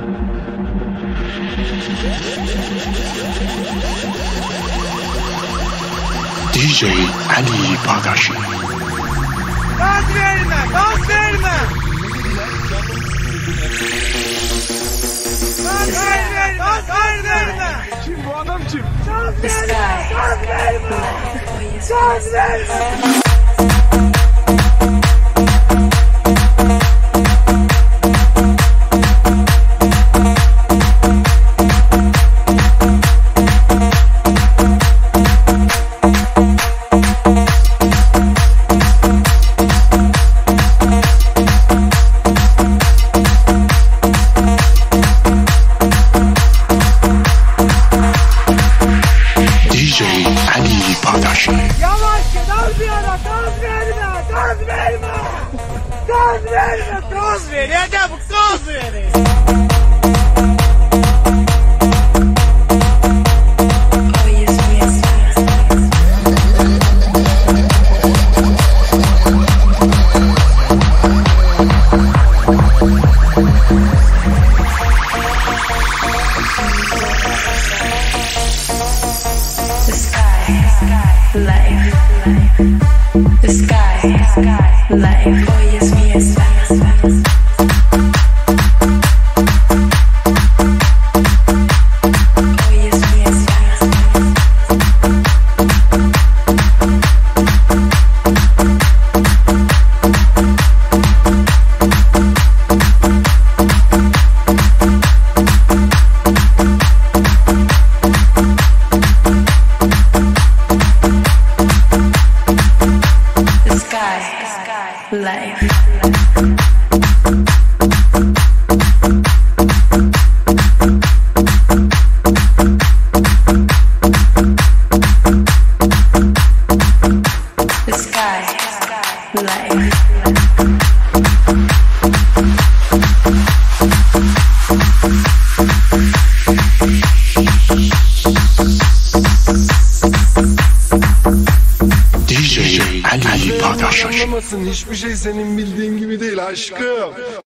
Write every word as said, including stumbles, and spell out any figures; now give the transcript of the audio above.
D J Ali Bağdaş. Gaz verme, gaz verme. Gaz verme, gaz verme. Kim bu adam kim? Gaz verme, gaz verme. Gaz verme. Yavaş gaz verme, gaz verme, gaz verme. Gaz verme, gaz ver. Ya da bu gaz ver. Life, the sky, life, oh yes, yes, fast. Life. The sky, life. D J Ali Bağdaş. Anlamasın, hiçbir şey senin bildiğin gibi değil aşkım.